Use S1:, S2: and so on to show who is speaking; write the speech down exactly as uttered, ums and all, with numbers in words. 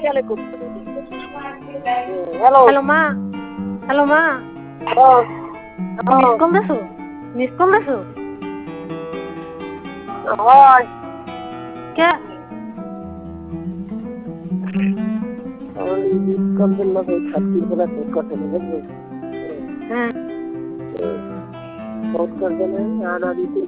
S1: গেলে করতে হবে। হ্যালো
S2: হ্যালো মা, হ্যালো মা, মিস কল দেছো, মিস কল দেছো
S1: হয়
S2: কে?
S1: মিস কল দিল ছাত্রী বলে কথা বুঝলি
S2: হ্যাঁ
S1: ফোন করবে না আর আমি